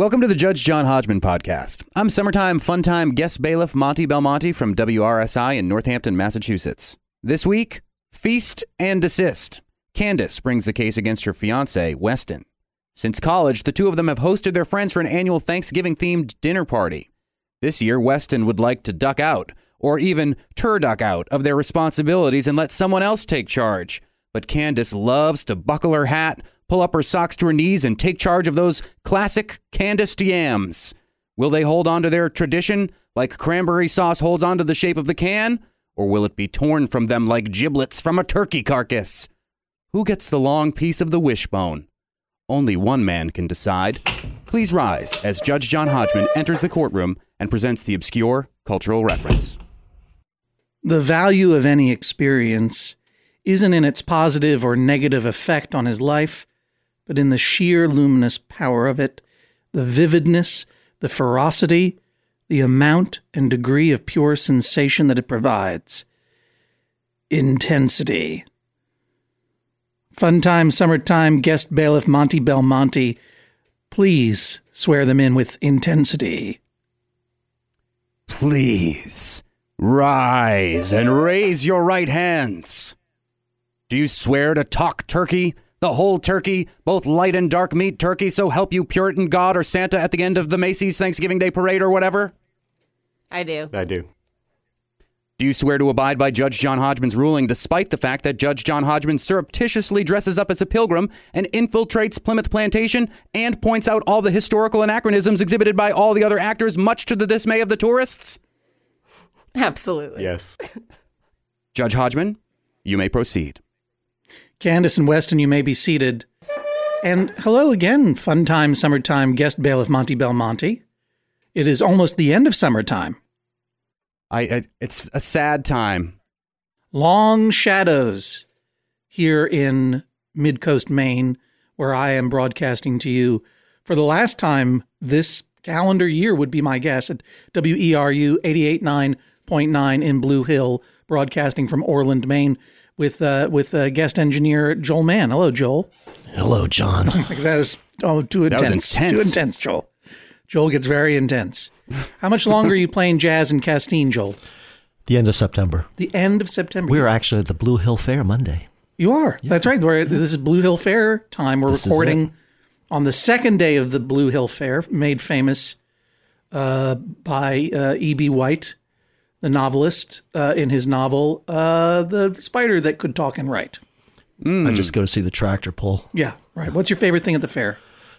Welcome to the Judge John Hodgman podcast. I'm summertime fun-time guest bailiff Monty Belmonte from WRSI in Northampton, Massachusetts. This week, feast and desist. Candace brings the case against her fiancé, Weston. Since college, the two of them have hosted their friends for an annual Thanksgiving-themed dinner party. This year, Weston would like to duck out, or even turduck out, of their responsibilities and let someone else take charge. But Candace loves to buckle her hat, pull up her socks to her knees, and take charge of those classic Candace yams. Will they hold on to their tradition like cranberry sauce holds on to the shape of the can? Or will it be torn from them like giblets from a turkey carcass? Who gets the long piece of the wishbone? Only one man can decide. Please rise as Judge John Hodgman enters the courtroom and presents the obscure cultural reference. The value of any experience isn't in its positive or negative effect on his life, but in the sheer luminous power of it, the vividness, the ferocity, the amount and degree of pure sensation that it provides. Intensity. Fun-time, summertime guest bailiff Monty Belmonte, please swear them in with intensity. Please rise and raise your right hands. Do you swear to talk turkey, the whole turkey, both light and dark meat turkey, so help you Puritan God or Santa at the end of the Macy's Thanksgiving Day Parade or whatever? I do. Do you swear to abide by Judge John Hodgman's ruling despite the fact that Judge John Hodgman surreptitiously dresses up as a pilgrim and infiltrates Plymouth Plantation and points out all the historical anachronisms exhibited by all the other actors, much to the dismay of the tourists? Absolutely. Yes. Judge Hodgman, you may proceed. Candace and Weston, you may be seated. And hello again, fun-time, summertime guest bailiff Monty Belmonte. It is almost the end of summertime. It's a sad time. Long shadows here in Mid-Coast, Maine, where I am broadcasting to you for the last time this calendar year would be my guess at WERU 88.9 in Blue Hill, broadcasting from Orland, Maine, with guest engineer Joel Mann. Hello, Joel. Hello, John. That is too intense. That was intense. Too intense, Joel. Joel gets very intense. How much longer are you playing jazz in Castine, Joel? The end of September. The end of September. We're actually at the Blue Hill Fair Monday. You are. Yeah. That's right. This is Blue Hill Fair time. We're recording on the second day of the Blue Hill Fair, made famous by E.B. White, the novelist, in his novel, The Spider That Could Talk and Write. I just go to see the tractor pull. Yeah, right. What's your favorite thing at the fair?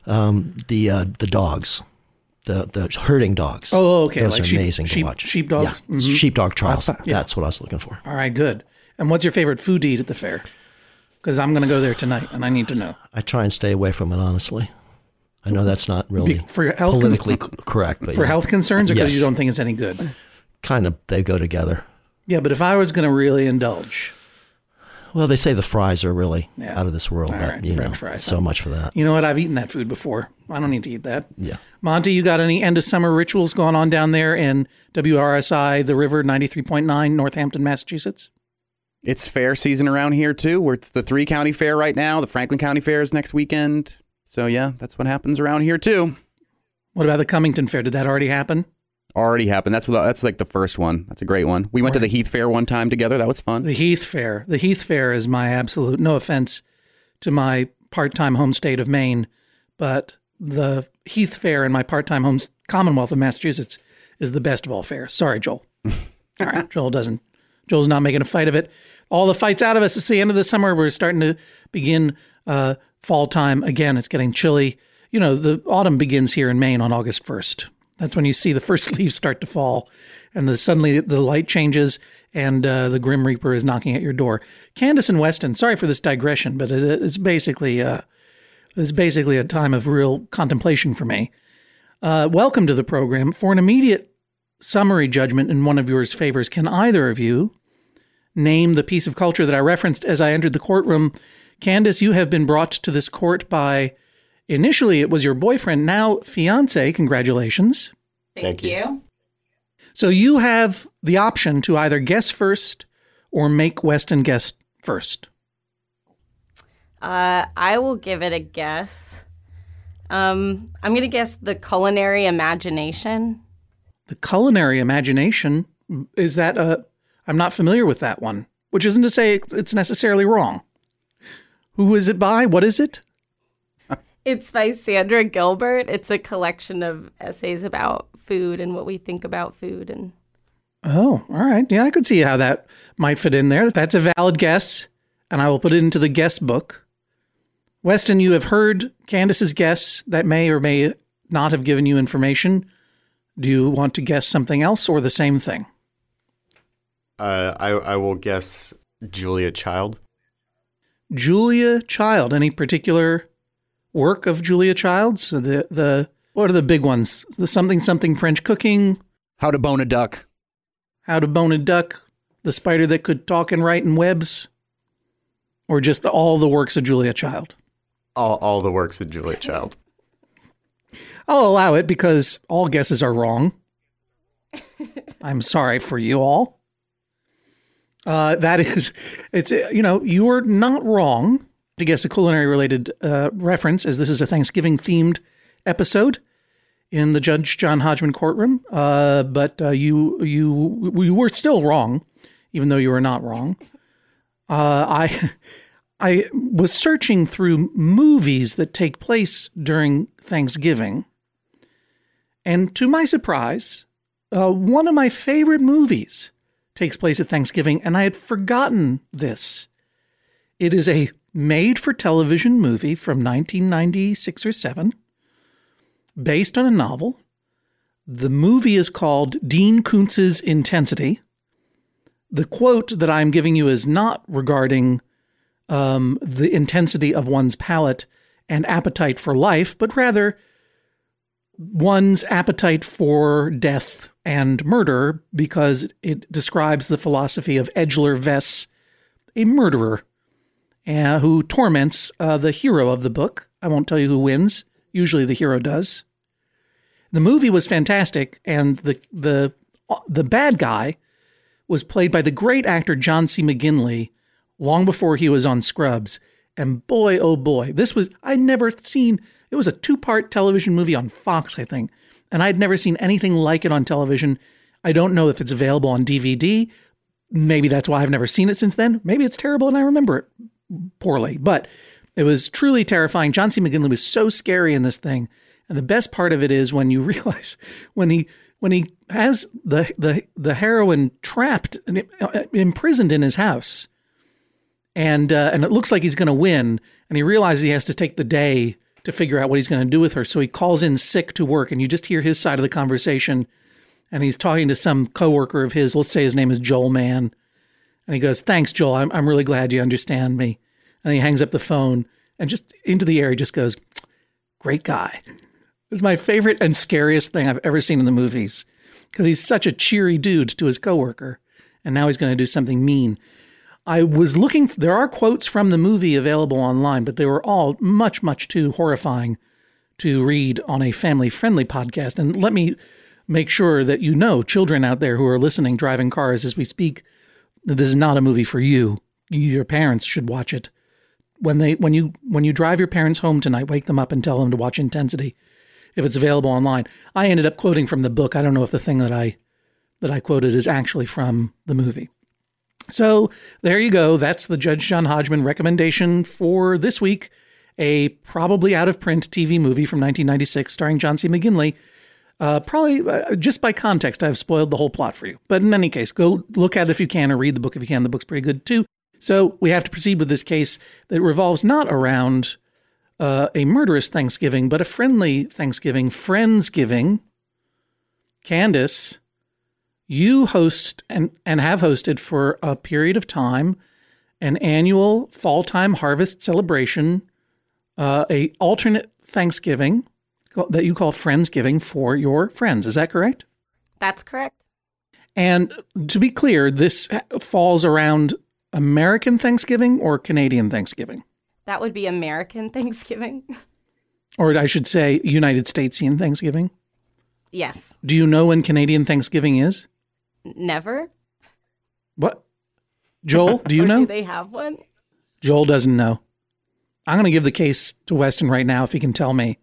The dogs. The herding dogs. Oh, okay. Those like are amazing to watch. Sheepdogs? Yeah. Mm-hmm. Sheepdog trials. Yeah. That's what I was looking for. All right, good. And what's your favorite food to eat at the fair? Because I'm going to go there tonight, and I need to know. I try and stay away from it, honestly. I know that's not really for your health politically correct. But for health concerns, or because yes. you don't think it's any good? Kind of, they go together. Yeah, but if I was going to really indulge... Well, they say the fries are really out of this world. All but, right, you know, fries, so much for that. You know what? I've eaten that food before. I don't need to eat that. Yeah. Monty, you got any end of summer rituals going on down there in WRSI, the River 93.9, Northampton, Massachusetts? It's fair season around here, too. We're at the 3-county fair right now. The Franklin County Fair is next weekend. So, yeah, that's what happens around here, too. What about the Cummington Fair? Did that already happen? Already happened. That's like the first one. That's a great one. We went to the Heath Fair one time together. That was fun. The Heath Fair. The Heath Fair is my absolute, no offense to my part-time home state of Maine, but the Heath Fair in my part-time home Commonwealth of Massachusetts is the best of all fairs. Sorry, Joel. All right, Joel's not making a fight of it. All the fights out of us. It's the end of the summer. We're starting to begin fall time. Again, it's getting chilly. You know, the autumn begins here in Maine on August 1st. That's when you see the first leaves start to fall, and suddenly the light changes, and the Grim Reaper is knocking at your door. Candace and Weston, sorry for this digression, but it's basically a time of real contemplation for me. Welcome to the program. For an immediate summary judgment in one of your favors, can either of you name the piece of culture that I referenced as I entered the courtroom? Candace, you have been brought to this court by... Initially, it was your boyfriend, now fiance. Congratulations. Thank you. So you have the option to either guess first or make Weston guess first. I will give it a guess. I'm going to guess the culinary imagination. The culinary imagination, is that I'm not familiar with that one, which isn't to say it's necessarily wrong. Who is it by? What is it? It's by Sandra Gilbert. It's a collection of essays about food and what we think about food. And Oh, all right. Yeah, I could see how that might fit in there. That's a valid guess, and I will put it into the guess book. Weston, you have heard Candace's guess that may or may not have given you information. Do you want to guess something else or the same thing? I will guess Julia Child. Julia Child. Any particular work of Julia Child's? The what are the big ones? The something French cooking. How to Bone a Duck. How to Bone a Duck. The Spider That Could Talk and Write in Webs. Or just all the works of Julia Child. All the works of Julia Child. I'll allow it because all guesses are wrong. I'm sorry for you all. You are not wrong to guess a culinary related reference, as this is a Thanksgiving themed episode in the Judge John Hodgman courtroom. But you were still wrong, even though you were not wrong. I was searching through movies that take place during Thanksgiving. And to my surprise, one of my favorite movies takes place at Thanksgiving, and I had forgotten this. It is a made-for-television movie from 1996 or 7, based on a novel. The movie is called Dean Koontz's Intensity. The quote that I'm giving you is not regarding the intensity of one's palate and appetite for life, but rather one's appetite for death and murder, because it describes the philosophy of Edgler Vess, a murderer who torments the hero of the book. I won't tell you who wins. Usually the hero does. The movie was fantastic, and the bad guy was played by the great actor John C. McGinley long before he was on Scrubs. And boy, oh boy, I'd never seen, it was a 2-part television movie on Fox, I think. And I'd never seen anything like it on television. I don't know if it's available on DVD. Maybe that's why I've never seen it since then. Maybe it's terrible and I remember it poorly. But it was truly terrifying. John C. McGinley was so scary in this thing. And the best part of it is when you realize when he has the heroine trapped and imprisoned in his house, and it looks like he's going to win, and he realizes he has to take the day to figure out what he's going to do with her. So he calls in sick to work, and you just hear his side of the conversation. And he's talking to some coworker of his. Let's say his name is Joel Mann. And he goes, "Thanks, Joel. I'm really glad you understand me." And he hangs up the phone, and just into the air, he just goes, "Great guy." It's my favorite and scariest thing I've ever seen in the movies, because he's such a cheery dude to his coworker. And now he's going to do something mean. I was looking, there are quotes from the movie available online, but they were all much, much too horrifying to read on a family-friendly podcast. And let me make sure that you know, children out there who are listening, driving cars as we speak, this is not a movie for you. Your parents should watch it. When you drive your parents home tonight, wake them up and tell them to watch Intensity if it's available online. I ended up quoting from the book. I don't know if the thing that I quoted is actually from the movie. So there you go. That's the Judge John Hodgman recommendation for this week. A probably out-of-print TV movie from 1996 starring John C. McGinley. Probably just by context, I've spoiled the whole plot for you. But in any case, go look at it if you can, or read the book if you can. The book's pretty good too. So we have to proceed with this case that revolves not around a murderous Thanksgiving, but a friendly Thanksgiving, Friendsgiving. Candace, you host and have hosted for a period of time an annual fall-time harvest celebration, a alternate Thanksgiving that you call Friendsgiving for your friends. Is that correct? That's correct. And to be clear, this falls around American Thanksgiving or Canadian Thanksgiving? That would be American Thanksgiving. Or I should say United Statesian Thanksgiving? Yes. Do you know when Canadian Thanksgiving is? Never. What? Joel, do you know? Do they have one? Joel doesn't know. I'm going to give the case to Weston right now if he can tell me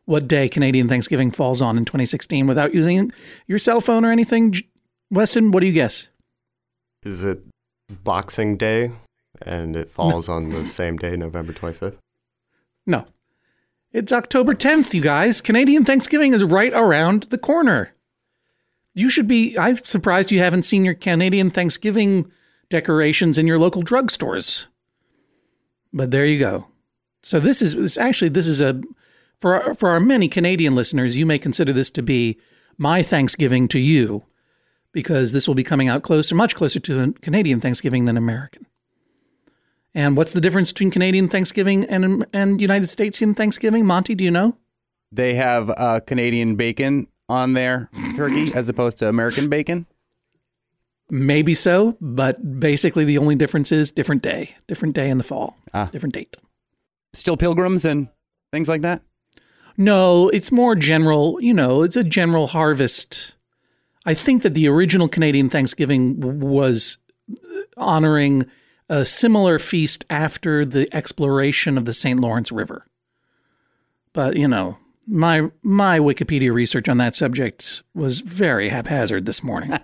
what day Canadian Thanksgiving falls on in 2016 without using your cell phone or anything. Weston, what do you guess? Is it Boxing Day and it falls on the same day, November 25th? No. It's October 10th, you guys. Canadian Thanksgiving is right around the corner. I'm surprised you haven't seen your Canadian Thanksgiving decorations in your local drugstores. But there you go. So this is for our many Canadian listeners, you may consider this to be my Thanksgiving to you, because this will be coming out much closer to Canadian Thanksgiving than American. And what's the difference between Canadian Thanksgiving and United States Thanksgiving? Monty, do you know? They have Canadian bacon on their turkey as opposed to American bacon. Maybe so, but basically the only difference is different day in the fall, different date. Still pilgrims and things like that? No, it's more general, it's a general harvest. I think that the original Canadian Thanksgiving was honoring a similar feast after the exploration of the St. Lawrence River. But, my Wikipedia research on that subject was very haphazard this morning.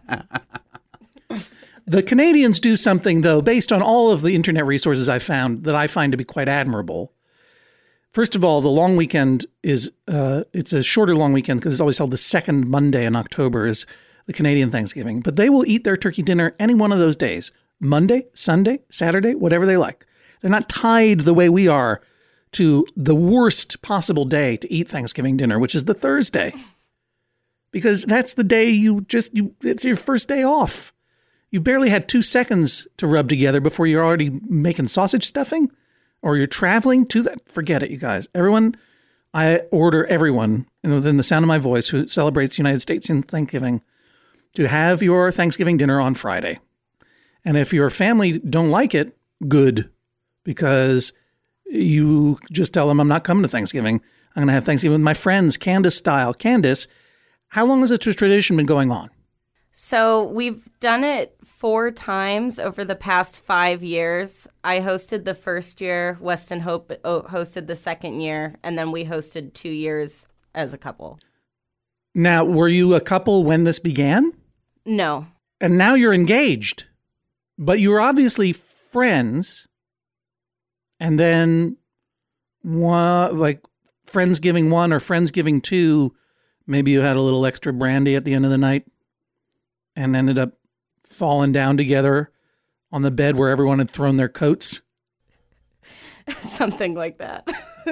The Canadians do something, though, based on all of the internet resources I found, that I find to be quite admirable. First of all, the long weekend it's a shorter long weekend because it's always held the second Monday in October is the Canadian Thanksgiving. But they will eat their turkey dinner any one of those days. Monday, Sunday, Saturday, whatever they like. They're not tied the way we are to the worst possible day to eat Thanksgiving dinner, which is the Thursday. Because that's the day it's your first day off. You barely had 2 seconds to rub together before you're already making sausage stuffing or you're traveling to that. Forget it, you guys. I order everyone within the sound of my voice who celebrates the United States in Thanksgiving to have your Thanksgiving dinner on Friday. And if your family don't like it, good, because you just tell them I'm not coming to Thanksgiving. I'm going to have Thanksgiving with my friends, Candace style. Candace, how long has this tradition been going on? So we've done it 4 times over the past 5 years. I hosted the first year, Weston Hope hosted the second year, and then we hosted 2 years as a couple. Now, were you a couple when this began? No. And now you're engaged, but you were obviously friends, and then like Friendsgiving 1 or Friendsgiving 2, maybe you had a little extra brandy at the end of the night and ended up falling down together on the bed where everyone had thrown their coats. Something like that.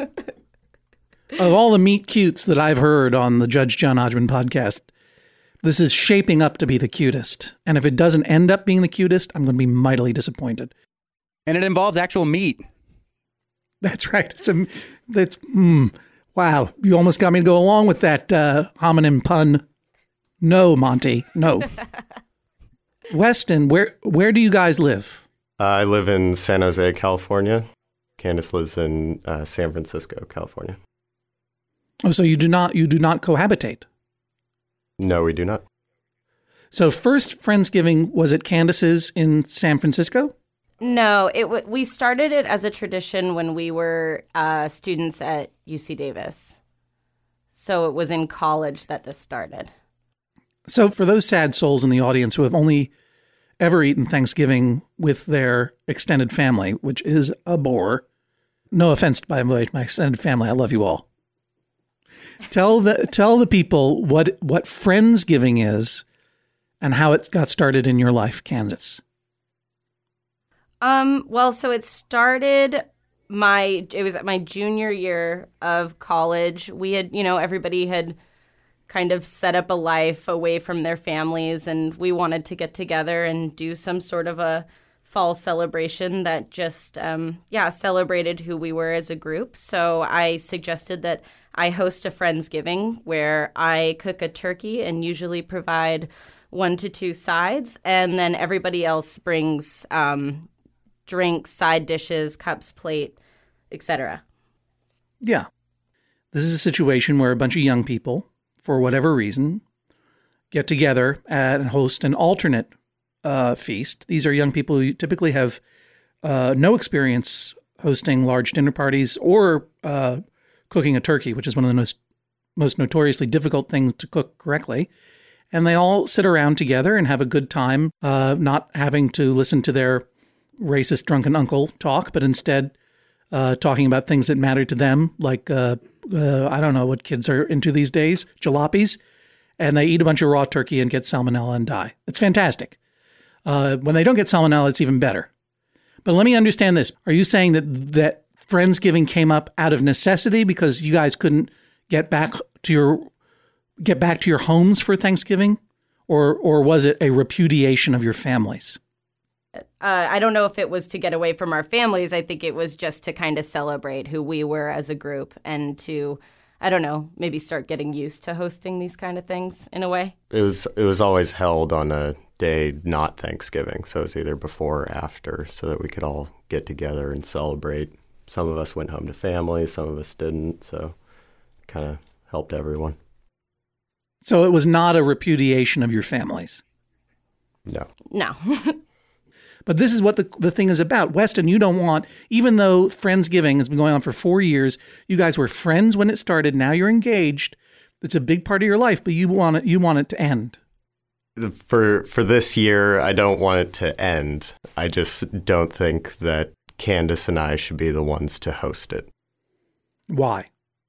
Of all the meet cutes that I've heard on the Judge John Hodgman podcast, this is shaping up to be the cutest. And if it doesn't end up being the cutest, I'm going to be mightily disappointed. And it involves actual meat. That's right. Wow. You almost got me to go along with that homonym pun. No, Monty, no. Weston, where do you guys live? I live in San Jose, California. Candace lives in San Francisco, California. Oh, so you do not cohabitate? No, we do not. So first Friendsgiving was at Candace's in San Francisco? No, we started it as a tradition when we were students at UC Davis. So it was in college that this started. So for those sad souls in the audience who have only ever eaten Thanksgiving with their extended family, which is a bore, no offense by my extended family, I love you all. Tell the people what Friendsgiving is and how it got started in your life, Candace. Well, so it started it was my junior year of college. We had, everybody had kind of set up a life away from their families, and we wanted to get together and do some sort of a fall celebration that just, celebrated who we were as a group. So I suggested that I host a Friendsgiving where I cook a turkey and usually provide 1 to 2 sides, and then everybody else brings drinks, side dishes, cups, plate, etc. Yeah. This is a situation where a bunch of young people, for whatever reason, get together and host an alternate feast. These are young people who typically have no experience hosting large dinner parties or cooking a turkey, which is one of the most most notoriously difficult thing to cook correctly. And they all sit around together and have a good time, not having to listen to their racist drunken uncle talk, but instead talking about things that matter to them, like, I don't know what kids are into these days, jalopies. And they eat a bunch of raw turkey and get salmonella and die. It's fantastic. When they don't get salmonella, it's even better. But let me understand this. Are you saying that Friendsgiving came up out of necessity because you guys couldn't get back to your homes for Thanksgiving? Or was it a repudiation of your families? I don't know if it was to get away from our families. I think it was just to kind of celebrate who we were as a group and to, I don't know, maybe start getting used to hosting these kind of things in a way. It was always held on a day not Thanksgiving, so it was either before or after, so that we could all get together and celebrate. Some of us went home to family, some of us didn't, so it kind of helped everyone. So it was not a repudiation of your families? No. No. But this is what the thing is about. Weston, you don't want, even though Friendsgiving has been going on for 4 years, you guys were friends when it started, now you're engaged. It's a big part of your life, but you want it to end. For this year, I don't want it to end. I just don't think that Candace and I should be the ones to host it. Why?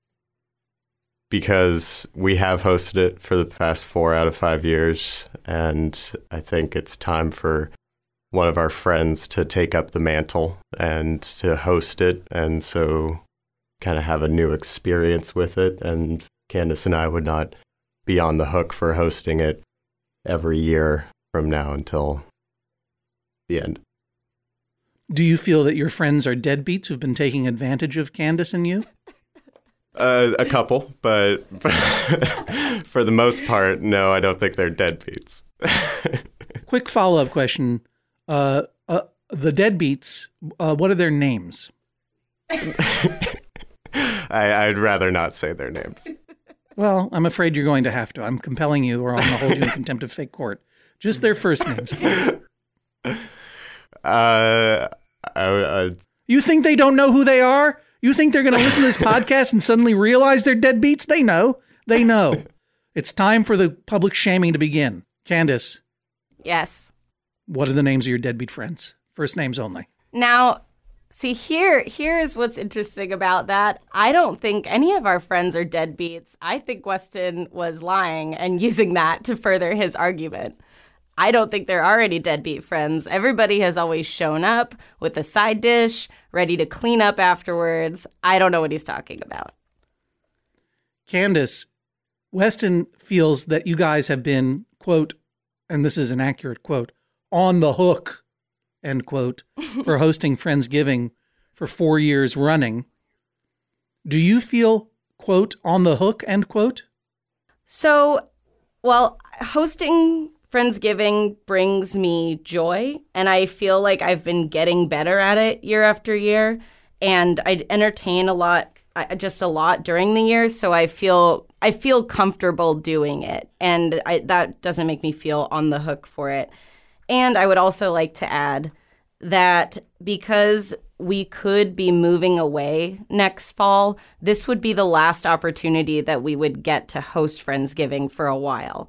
Because we have hosted it for the past 4 out of 5 years, and I think it's time for one of our friends to take up the mantle and to host it, and so kind of have a new experience with it. And Candace and I would not be on the hook for hosting it every year from now until the end. Do you feel that your friends are deadbeats who've been taking advantage of Candace and you? A couple, but for the most part, no, I don't think they're deadbeats. Quick follow-up question. The deadbeats, what are their names? I'd rather not say their names. Well, I'm afraid you're going to have to. I'm compelling you, or I'm going to hold you in contempt of fake court. Just their first names, please. You think they don't know who they are? You think they're going to listen to this podcast and suddenly realize they're deadbeats? They know. They know. It's time for the public shaming to begin. Candace. Yes. What are the names of your deadbeat friends? First names only. Now, see, here is what's interesting about that. I don't think any of our friends are deadbeats. I think Weston was lying and using that to further his argument. I don't think there are any deadbeat friends. Everybody has always shown up with a side dish, ready to clean up afterwards. I don't know what he's talking about. Candace, Weston feels that you guys have been, quote, and this is an accurate quote, on the hook, end quote, for hosting Friendsgiving for 4 years running. Do you feel, quote, on the hook, end quote? So, well, hosting Friendsgiving brings me joy, and I feel like I've been getting better at it year after year, and I entertain a lot during the year, so I feel comfortable doing it, and that doesn't make me feel on the hook for it. And I would also like to add that because we could be moving away next fall, this would be the last opportunity that we would get to host Friendsgiving for a while.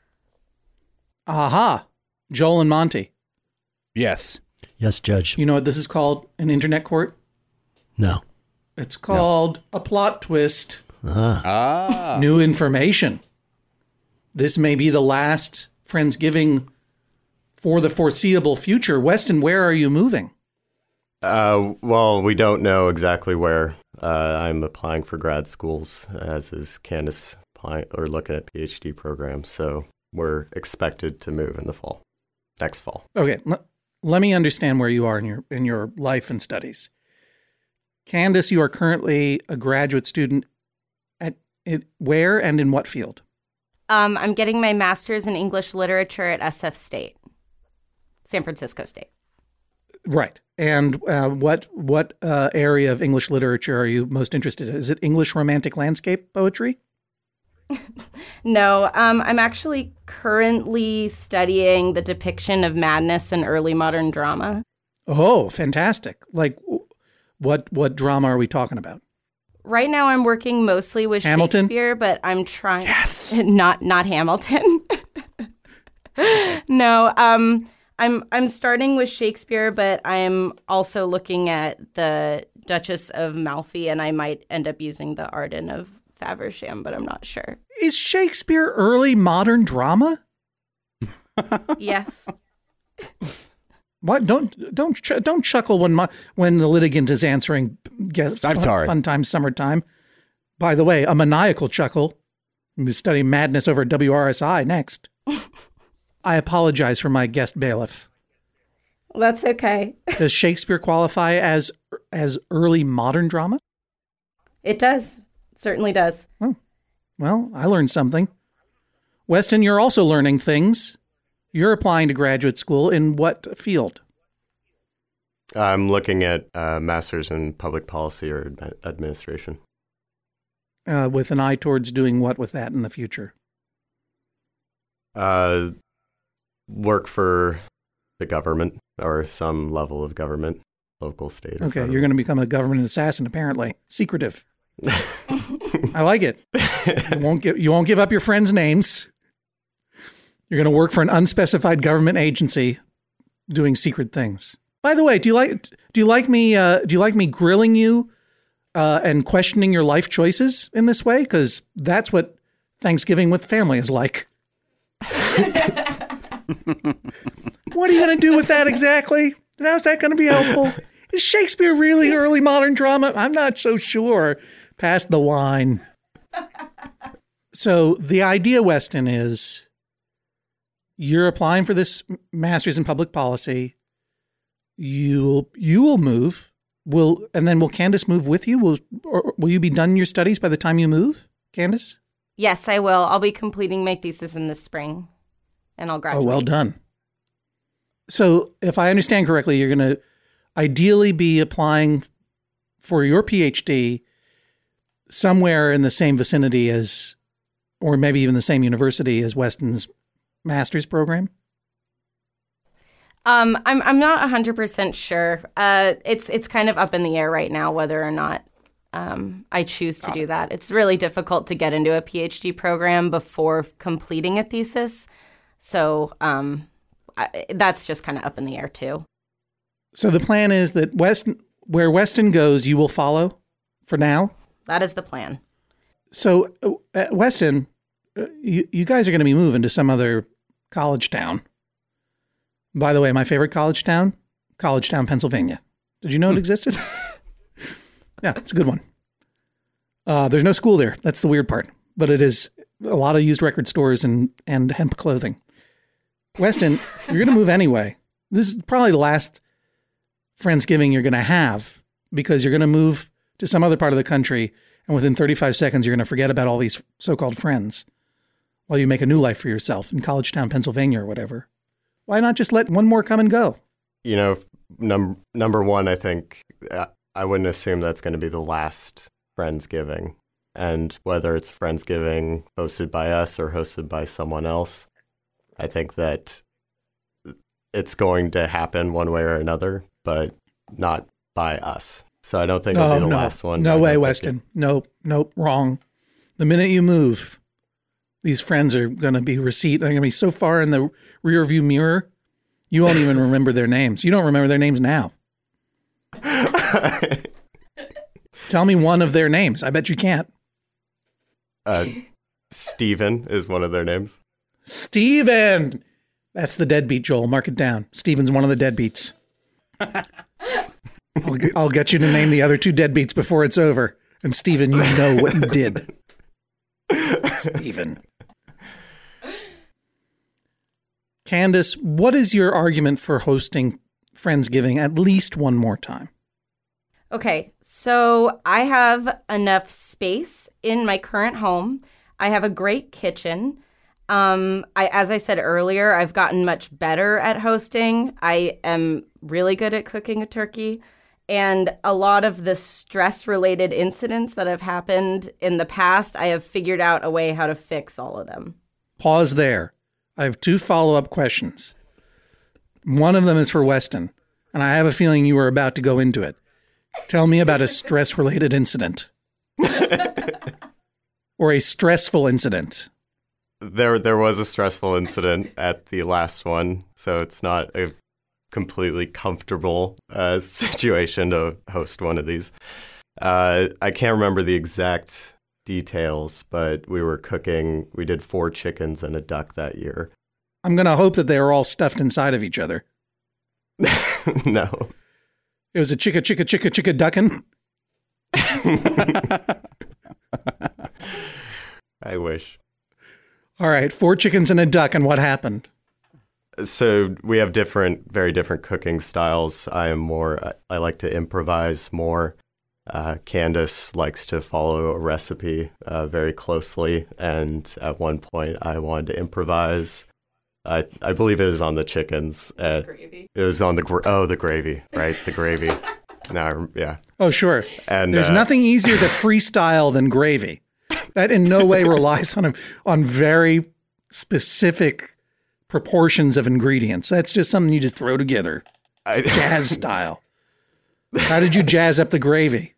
Aha. Joel and Monty. Yes. Yes, Judge. You know what this is called in internet court? No. It's called a plot twist. Ah. New information. This may be the last Friendsgiving for the foreseeable future. Weston, where are you moving? Well, we don't know exactly where. I'm applying for grad schools, as is Candace looking at PhD programs. So we're expected to move in the fall, next fall. Okay, let me understand where you are in your life and studies. Candace, you are currently a graduate student at where and in what field? I'm getting my master's in English literature at SF State, San Francisco State. Right. And what area of English literature are you most interested in? Is it English romantic landscape poetry? No, I'm actually currently studying the depiction of madness in early modern drama. Oh, fantastic. Like, what drama are we talking about? right now I'm working mostly with Hamilton? Shakespeare, but I'm trying. Yes. Not Hamilton. No. I'm starting with Shakespeare, but I'm also looking at the Duchess of Malfi, and I might end up using the Arden of Faversham, but I'm not sure. Is Shakespeare early modern drama? Yes. What? Don't chuckle when the litigant is answering. I'm sorry. Fun time, summertime. By the way, a maniacal chuckle. I'm studying madness over at WRSI next. I apologize for my guest bailiff. That's okay. Does Shakespeare qualify as early modern drama? It does. It certainly does. Oh, well, I learned something. Weston, you're also learning things. You're applying to graduate school in what field? I'm looking at master's in public policy or administration. With an eye towards doing what with that in the future? Work for the government or some level of government, local, state. Or Okay, federal. you're going to become a government assassin, apparently. Secretive. I like it. You won't give up your friends' names. You're going to work for an unspecified government agency doing secret things. By the way, do you like me grilling you and questioning your life choices in this way? Because that's what Thanksgiving with family is like. What are you going to do with that exactly? How's that going to be helpful? Is Shakespeare really early modern drama? I'm not so sure. Pass the wine. So the idea, Weston, is you're applying for this master's in public policy. You will move. And then will Candace move with you? Will you be done your studies by the time you move, Candace? Yes, I will. I'll be completing my thesis in the spring, and I'll graduate. Oh, well done. So if I understand correctly, you're going to ideally be applying for your PhD somewhere in the same vicinity as, or maybe even the same university as Weston's master's program? I'm not 100% sure. It's kind of up in the air right now whether or not I choose to do that. It's really difficult to get into a PhD program before completing a thesis. So that's just kind of up in the air too. So the plan is that where Weston goes, you will follow for now? That is the plan. So Weston, you guys are going to be moving to some other college town. By the way, my favorite college town, Pennsylvania. Did you know it existed? Yeah, it's a good one. There's no school there. That's the weird part. But it is a lot of used record stores and hemp clothing. Weston, you're going to move anyway. This is probably the last Friendsgiving you're going to have because you're going to move to some other part of the country, and within 35 seconds, you're going to forget about all these so-called friends while you make a new life for yourself in College Town, Pennsylvania or whatever. Why not just let one more come and go? You know, number one, I think I wouldn't assume that's going to be the last Friendsgiving. And whether it's Friendsgiving hosted by us or hosted by someone else, I think that it's going to happen one way or another, but not by us. So I don't think it'll be the last one. No way, Weston. Nope, wrong. The minute you move, these friends are going to be they're going to be so far in the rear view mirror, you won't even remember their names. You don't remember their names now. Tell me one of their names. I bet you can't. Steven is one of their names. Steven! That's the deadbeat, Joel. Mark it down. Steven's one of the deadbeats. I'll get you to name the other two deadbeats before it's over. And Steven, you know what you did. Steven. Candace, what is your argument for hosting Friendsgiving at least one more time? Okay, so I have enough space in my current home. I have a great kitchen. As I said earlier, I've gotten much better at hosting. I am really good at cooking a turkey. And a lot of the stress-related incidents that have happened in the past, I have figured out a way how to fix all of them. Pause there. I have two follow-up questions. One of them is for Weston, and I have a feeling you are about to go into it. Tell me about a stress-related incident. Or a stressful incident? There was a stressful incident at the last one, so it's not a completely comfortable situation to host one of these. I can't remember the exact details, but we were cooking. We did 4 chickens and a duck that year. I'm going to hope that they were all stuffed inside of each other. No. It was a chicka duckin'. I wish. All right, 4 chickens and a duck, and what happened? So we have very different cooking styles. I like to improvise more. Candace likes to follow a recipe very closely, and at one point I wanted to improvise. I believe it was on the chickens. Gravy. It was on the gravy, right? The gravy. Now, yeah. Oh, sure. And there's nothing easier to freestyle than gravy. That in no way relies on very specific proportions of ingredients. That's just something you just throw together, jazz style. How did you jazz up the gravy?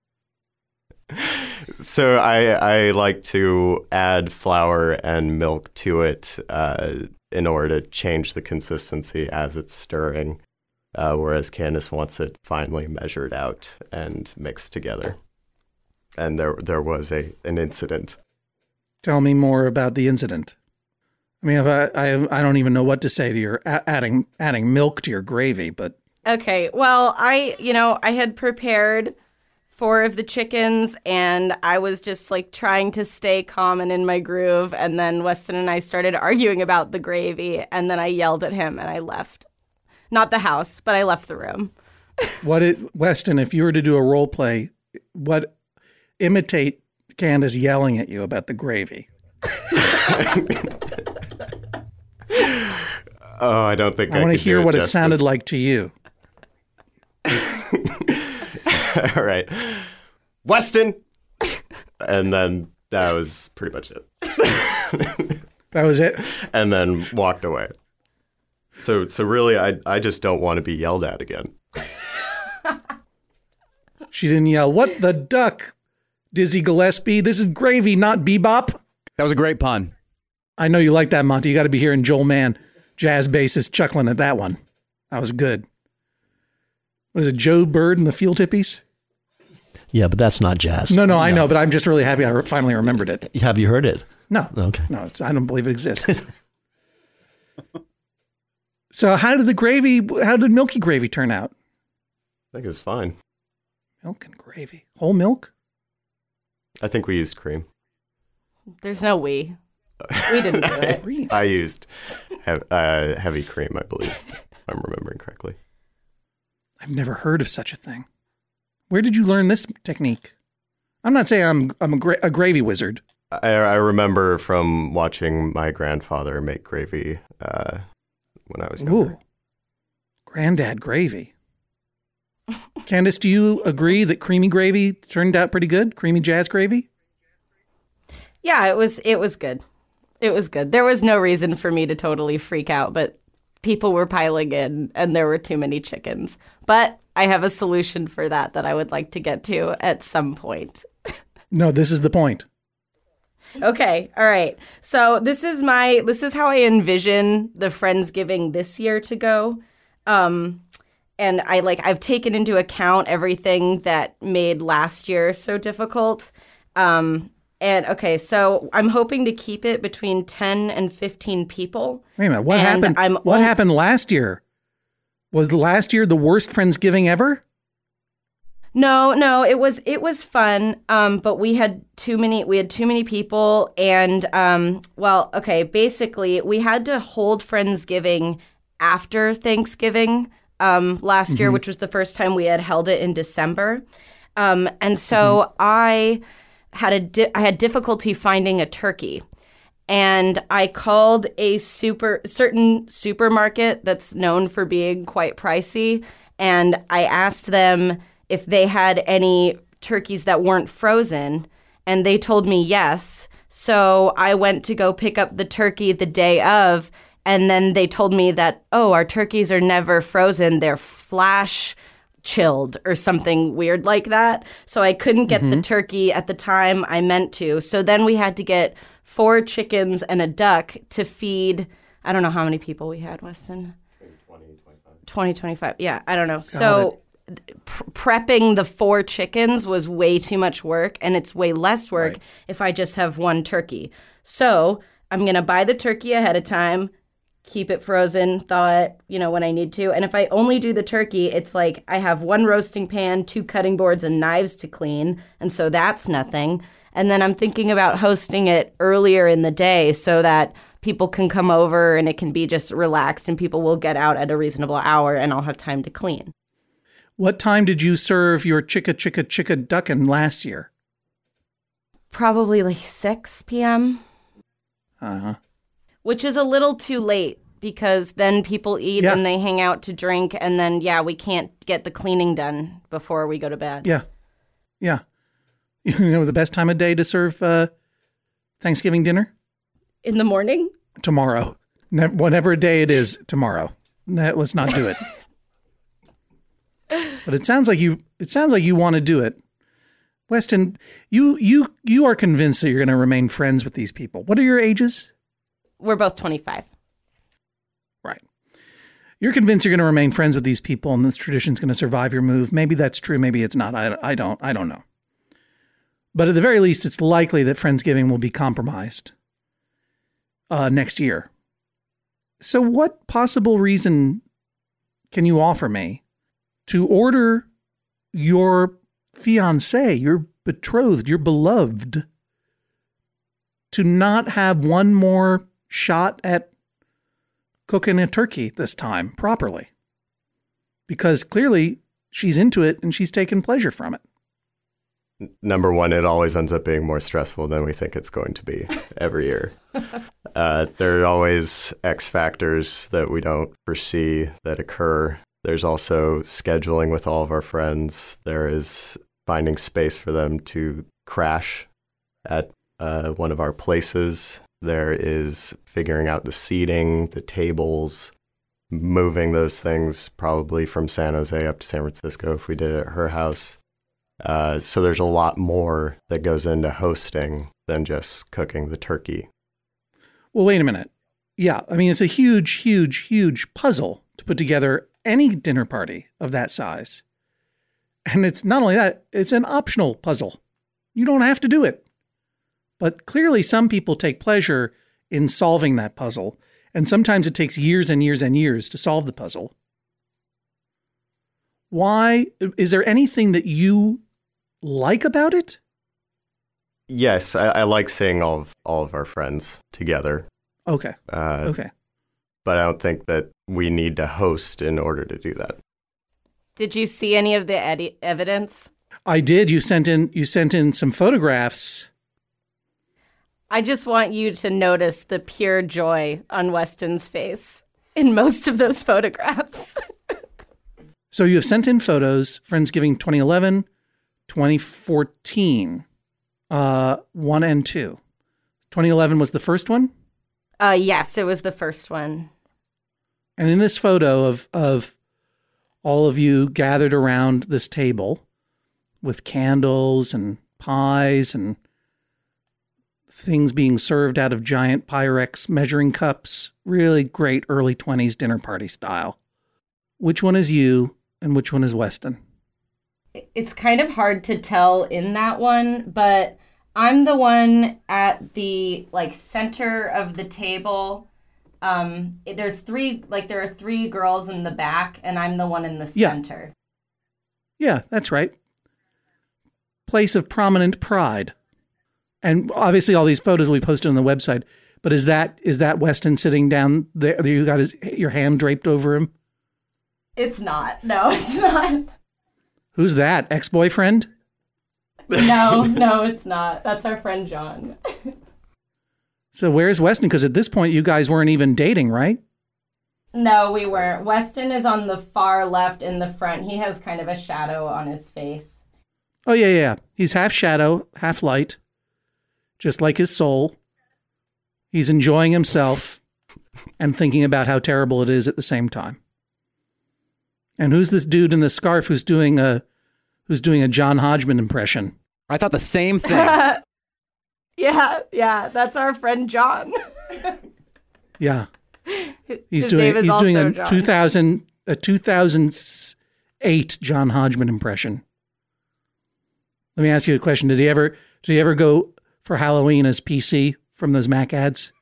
So I like to add flour and milk to it in order to change the consistency as it's stirring, whereas Candace wants it finely measured out and mixed together. And there was an incident. Tell me more about the incident. I mean, if I don't even know what to say to your adding milk to your gravy, but Okay, well, I had prepared 4 of the chickens, and I was just like trying to stay calm and in my groove. And then Weston and I started arguing about the gravy, and then I yelled at him and I left. Not the house, but I left the room. Weston, if you were to do a role play, imitate Candace yelling at you about the gravy? Oh, I don't think I want to could hear do what justice. it sounded like to you. All right. Weston! And then that was pretty much it. That was it? And then walked away. So really, I just don't want to be yelled at again. She didn't yell, "What the duck, Dizzy Gillespie? This is gravy, not bebop." That was a great pun. I know you like that, Monty. You got to be hearing Joel Mann, jazz bassist, chuckling at that one. That was good. What is it, Joe Bird and the Fuel Tippies? Yeah, but that's not jazz. No, I know, but I'm just really happy I finally remembered it. Have you heard it? No. Okay. No, I don't believe it exists. So how did milky gravy turn out? I think it was fine. Milk and gravy. Whole milk? I think we used cream. There's no we. We didn't do it. Really? I used heavy cream, I believe, if I'm remembering correctly. I've never heard of such a thing. Where did you learn this technique? I'm not saying I'm a gravy wizard. I remember from watching my grandfather make gravy when I was younger. Ooh, granddad gravy. Candace, do you agree that creamy gravy turned out pretty good? Creamy jazz gravy? Yeah, it was good. It was good. There was no reason for me to totally freak out, but people were piling in and there were too many chickens. But I have a solution for that I would like to get to at some point. No, this is the point. Okay, all right. So this is how I envision the Friendsgiving this year to go. And I've taken into account everything that made last year so difficult. And okay, so I'm hoping to keep it between 10 and 15 people. Wait a minute, what happened? What happened last year? Was last year the worst Friendsgiving ever? No, it was fun. But we had too many people, and basically we had to hold Friendsgiving after Thanksgiving last year, which was the first time we had held it in December. And so I had difficulty finding a turkey. And I called a certain supermarket that's known for being quite pricey, and I asked them if they had any turkeys that weren't frozen, and they told me yes. So I went to go pick up the turkey the day of, and then they told me that, our turkeys are never frozen. They're flash chilled or something weird like that. So I couldn't get the turkey at the time I meant to. So then we had to get 4 chickens and a duck to feed, I don't know how many people we had, Weston. 20, 25. Yeah, I don't know. So prepping the 4 chickens was way too much work, and it's way less work if I just have 1 turkey. So I'm going to buy the turkey ahead of time, keep it frozen, thaw it, when I need to. And if I only do the turkey, it's like I have 1 roasting pan, 2 cutting boards, and knives to clean. And so that's nothing. And then I'm thinking about hosting it earlier in the day so that people can come over and it can be just relaxed and people will get out at a reasonable hour and I'll have time to clean. What time did you serve your chicka duckin' last year? Probably like 6 p.m. Uh-huh. Which is a little too late because then people eat and they hang out to drink and then, we can't get the cleaning done before we go to bed. Yeah. Yeah. You know the best time of day to serve Thanksgiving dinner? In the morning? Tomorrow. Whatever day it is, tomorrow. Let's not do it. But it sounds like you want to do it. Weston, you are convinced that you're going to remain friends with these people. What are your ages? We're both 25. Right. You're convinced you're going to remain friends with these people and this tradition's going to survive your move. Maybe that's true. Maybe it's not. I don't know. But at the very least, it's likely that Friendsgiving will be compromised next year. So what possible reason can you offer me to order your fiancé, your betrothed, your beloved, to not have one more shot at cooking a turkey this time properly? Because clearly she's into it and she's taken pleasure from it. Number one, it always ends up being more stressful than we think it's going to be every year. There are always X factors that we don't foresee that occur. There's also scheduling with all of our friends. There is finding space for them to crash at one of our places. There is figuring out the seating, the tables, moving those things probably from San Jose up to San Francisco if we did it at her house. So there's a lot more that goes into hosting than just cooking the turkey. Well, wait a minute. Yeah, I mean, it's a huge, huge, huge puzzle to put together any dinner party of that size. And it's not only that, it's an optional puzzle. You don't have to do it. But clearly some people take pleasure in solving that puzzle. And sometimes it takes years and years and years to solve the puzzle. Why? Is there anything that you like about it? Yes, I like seeing all of our friends together. Okay. Okay. But I don't think that we need to host in order to do that. Did you see any of the evidence? I did. You sent in some photographs. I just want you to notice the pure joy on Weston's face in most of those photographs. So you have sent in photos, Friendsgiving 2011, 2014, 1 and 2. 2011 was the first one? Yes, it was the first one. And in this photo of all of you gathered around this table with candles and pies and things being served out of giant Pyrex measuring cups, really great early 20s dinner party style. Which one is you and which one is Weston? It's kind of hard to tell in that one, but I'm the one at the center of the table. There are 3 girls in the back, and I'm the one in the center. Yeah, that's right. Place of prominent pride. And obviously all these photos will be posted on the website. But is that Weston sitting down there? You got your hand draped over him? It's not. No, it's not. Who's that? Ex-boyfriend? No, it's not. That's our friend John. So where's Weston? Because at this point, you guys weren't even dating, right? No, we weren't. Weston is on the far left in the front. He has kind of a shadow on his face. Oh, yeah. He's half shadow, half light, just like his soul. He's enjoying himself and thinking about how terrible it is at the same time. And who's this dude in the scarf who's doing a John Hodgman impression? I thought the same thing. Yeah, that's our friend John. Yeah. He's His doing name is also a John. 2008 John Hodgman impression. Let me ask you a question. Did he ever go for Halloween as PC from those Mac ads?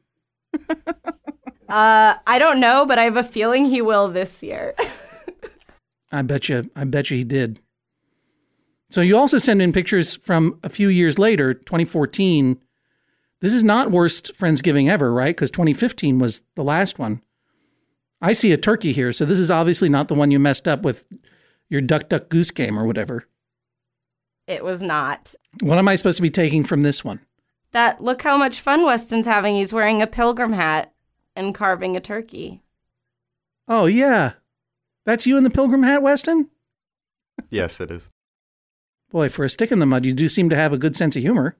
I don't know, but I have a feeling he will this year. I bet you he did. So you also send in pictures from a few years later, 2014. This is not worst Friendsgiving ever, right? Because 2015 was the last one. I see a turkey here, so this is obviously not the one you messed up with your Duck Duck Goose game or whatever. It was not. What am I supposed to be taking from this one? Look how much fun Weston's having. He's wearing a pilgrim hat and carving a turkey. Oh, yeah. That's you in the pilgrim hat, Weston? Yes, it is. Boy, for a stick in the mud, you do seem to have a good sense of humor.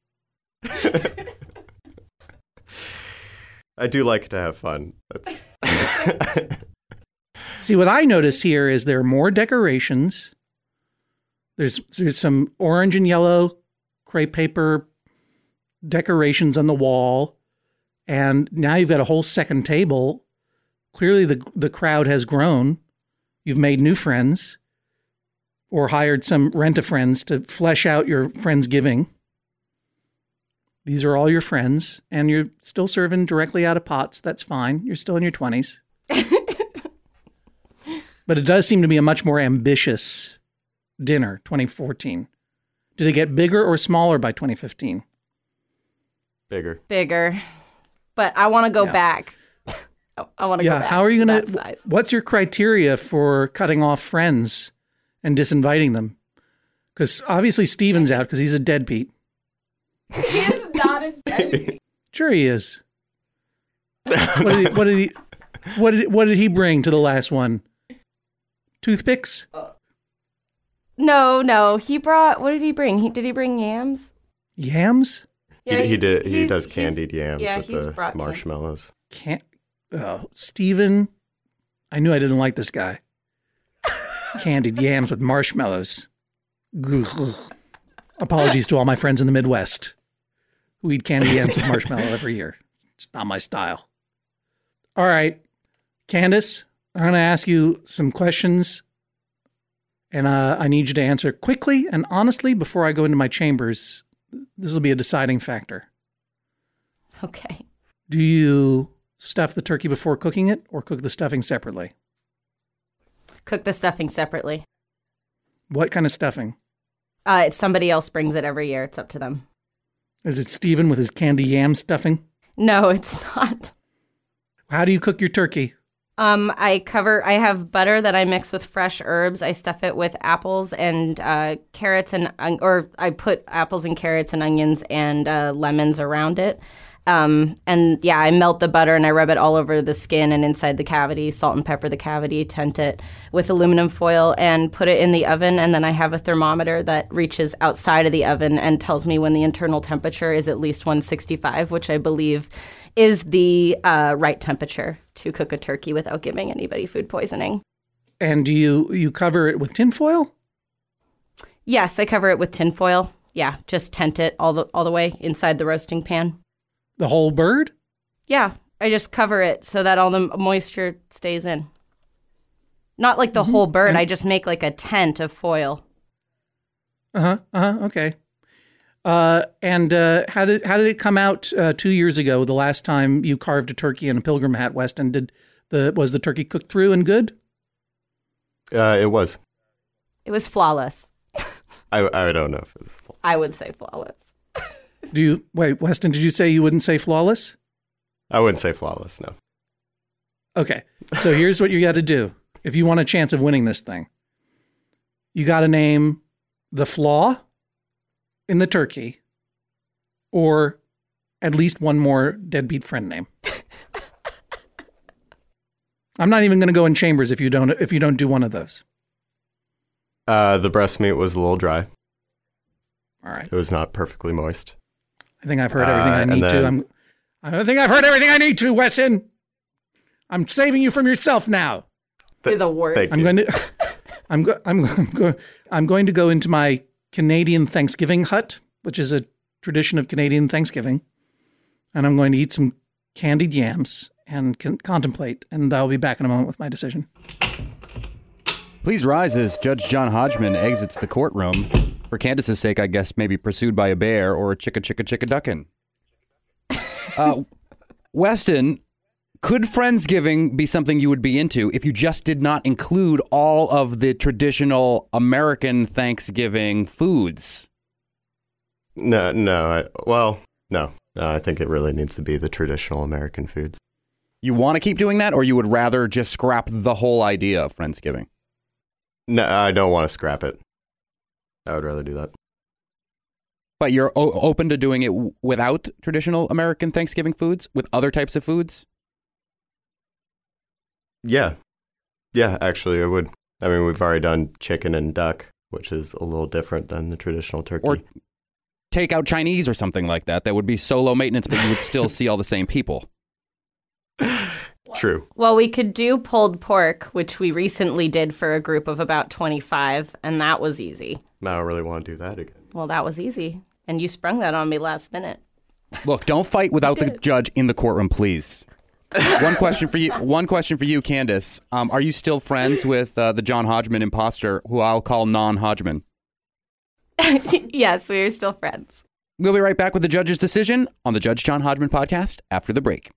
I do like to have fun. See, what I notice here is there are more decorations. There's some orange and yellow crepe paper decorations on the wall. And now you've got a whole second table. Clearly the crowd has grown. You've made new friends or hired some rent-a-friends to flesh out your Friendsgiving. These are all your friends, and you're still serving directly out of pots. That's fine. You're still in your 20s. But it does seem to be a much more ambitious dinner, 2014. Did it get bigger or smaller by 2015? Bigger. But I want to go back. I want to go back. How are you going to, what's your criteria for cutting off friends and disinviting them? Because obviously Steven's out because he's a deadbeat. He is not a deadbeat. Sure he is. What did he bring to the last one? Toothpicks? No. He brought, what did he bring? Did he bring yams? Yams? Yeah, he did. He does candied yams with he's the brought marshmallows. Steven. I knew I didn't like this guy. Candied yams with marshmallows. Apologies to all my friends in the Midwest who eat candied yams with marshmallow every year. It's not my style. All right, Candace, I'm going to ask you some questions, and I need you to answer quickly and honestly before I go into my chambers. This will be a deciding factor. Okay. Do you stuff the turkey before cooking it or cook the stuffing separately? Cook the stuffing separately. What kind of stuffing? It's somebody else brings it every year. It's up to them. Is it Steven with his candy yam stuffing? No, it's not. How do you cook your turkey? I have butter that I mix with fresh herbs. I stuff it with apples and carrots or I put apples and carrots and onions and lemons around it. I melt the butter and I rub it all over the skin and inside the cavity, salt and pepper the cavity, tent it with aluminum foil and put it in the oven. And then I have a thermometer that reaches outside of the oven and tells me when the internal temperature is at least 165, which I believe is the right temperature to cook a turkey without giving anybody food poisoning. And do you cover it with tin foil? Yes, I cover it with tin foil. Yeah, just tent it all the way inside the roasting pan. The whole bird? Yeah, I just cover it so that all the moisture stays in. Not like the whole bird. I just make like a tent of foil. Okay. And how did it come out 2 years ago? The last time you carved a turkey in a pilgrim hat, Weston, was the turkey cooked through and good? It was. It was flawless. I don't know if it's flawless. I would say flawless. Wait, Weston, did you say you wouldn't say flawless? I wouldn't say flawless, no. Okay, so here's what you got to do. If you want a chance of winning this thing, you got to name the flaw in the turkey or at least one more deadbeat friend name. I'm not even going to go in chambers if you don't do one of those. The breast meat was a little dry. All right. It was not perfectly moist. I think I've heard everything I need to. I think I've heard everything I need to, Weston. I'm saving you from yourself now. You're the worst. Thank you. I'm going to go into my Canadian Thanksgiving hut, which is a tradition of Canadian Thanksgiving, and I'm going to eat some candied yams and contemplate, and I'll be back in a moment with my decision. Please rise as Judge John Hodgman exits the courtroom. For Candace's sake, I guess maybe pursued by a bear or a chicka duckin'. Weston, could Friendsgiving be something you would be into if you just did not include all of the traditional American Thanksgiving foods? No. I think it really needs to be the traditional American foods. You want to keep doing that, or you would rather just scrap the whole idea of Friendsgiving? No, I don't want to scrap it. I would rather do that. But you're open to doing it without traditional American Thanksgiving foods, with other types of foods? Yeah, actually, I would. I mean, we've already done chicken and duck, which is a little different than the traditional turkey. Or take out Chinese or something like that. That would be so low maintenance, but you would still see all the same people. True. Well, we could do pulled pork, which we recently did for a group of about 25, and that was easy. I don't really want to do that again. Well, that was easy. And you sprung that on me last minute. Look, don't fight without the judge in the courtroom, please. One question for you, Candace. Are you still friends with the John Hodgman imposter, who I'll call non-Hodgman? Yes, we are still friends. We'll be right back with the judge's decision on the Judge John Hodgman podcast after the break.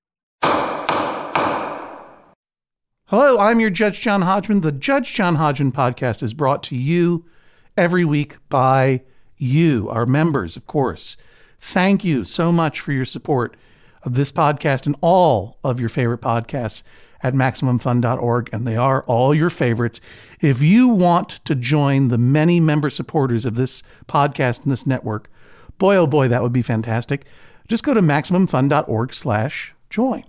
Hello, I'm your Judge John Hodgman. The Judge John Hodgman podcast is brought to you every week by you, our members, of course. Thank you so much for your support of this podcast and all of your favorite podcasts at MaximumFun.org, and they are all your favorites. If you want to join the many member supporters of this podcast and this network, boy, oh boy, that would be fantastic. Just go to MaximumFun.org/join.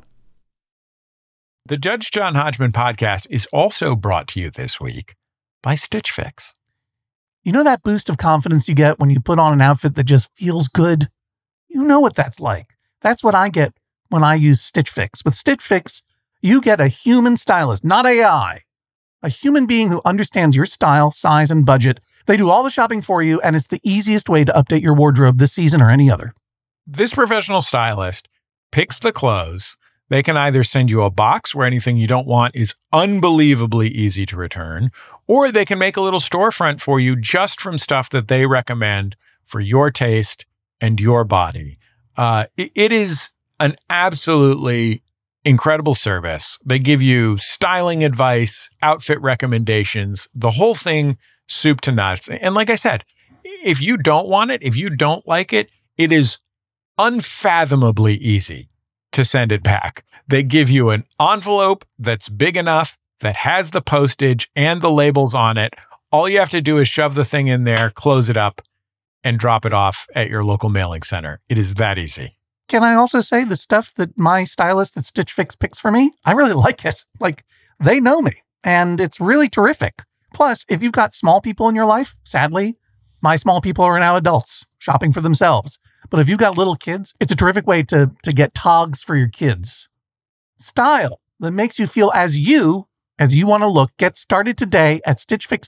The Judge John Hodgman podcast is also brought to you this week by Stitch Fix. You know that boost of confidence you get when you put on an outfit that just feels good? You know what that's like. That's what I get when I use Stitch Fix. With Stitch Fix, you get a human stylist, not AI. A human being who understands your style, size, and budget. They do all the shopping for you, and it's the easiest way to update your wardrobe this season or any other. This professional stylist picks the clothes. They can either send you a box where anything you don't want is unbelievably easy to return, or they can make a little storefront for you just from stuff that they recommend for your taste and your body. It is an absolutely incredible service. They give you styling advice, outfit recommendations, the whole thing, soup to nuts. And like I said, if you don't want it, if you don't like it, it is unfathomably easy to send it back. They give you an envelope that's big enough, that has the postage and the labels on it. All you have to do is shove the thing in there, close it up, and drop it off at your local mailing center. It is that easy. Can I also say the stuff that my stylist at Stitch Fix picks for me? I really like it. Like, they know me, and it's really terrific. Plus, if you've got small people in your life, sadly, my small people are now adults shopping for themselves. But if you've got little kids, it's a terrific way to get togs for your kids. Style that makes you feel as you want to look. Get started today at